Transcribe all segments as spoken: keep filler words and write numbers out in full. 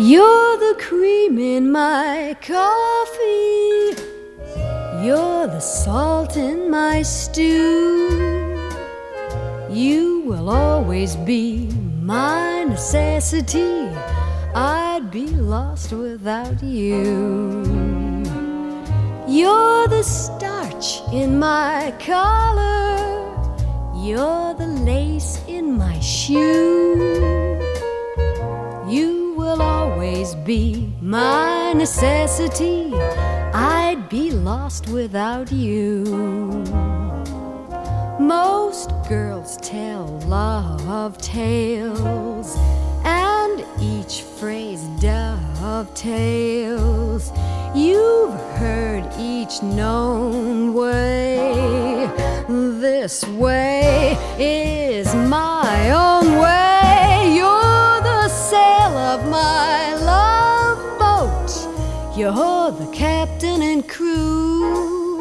You're the cream in my coffee. You're the salt in my stew. You will always be my necessity. I'd be lost without you. You're the starch in my collar. You're the lace in my shoe. You will always be my necessity. I'd be lost without you. Most girls tell love tales, and each phrase dovetails. You've heard each known way. This way is my own way. You're the sail of my love boat. You're the captain and crew.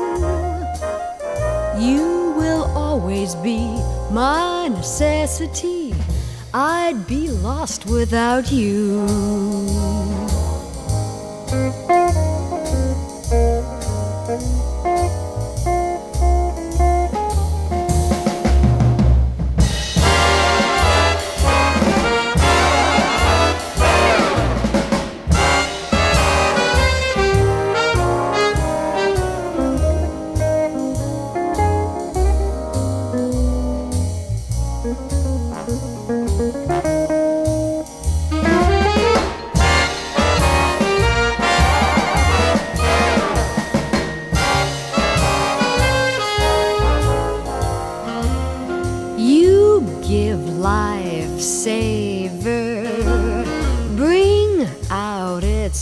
You will always be my necessity. I'd be lost without you. Give life savor, bring out its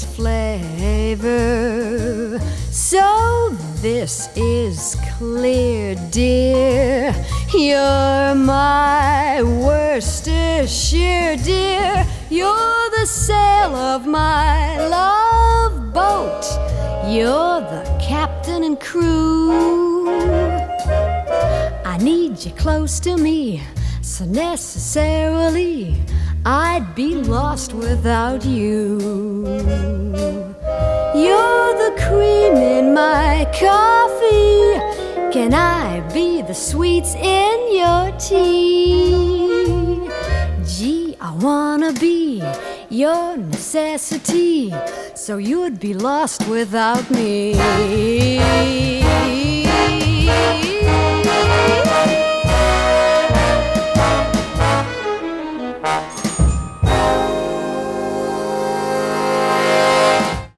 flavor. So this is clear, dear. You're my Worcestershire, dear. You're the sail of my love boat. You're the captain and crew. I need you close to me, so necessarily I'd be lost without you. You're the cream in my coffee. Can I be the sweets in your tea? Gee, I wanna be your necessity, so you'd be lost without me.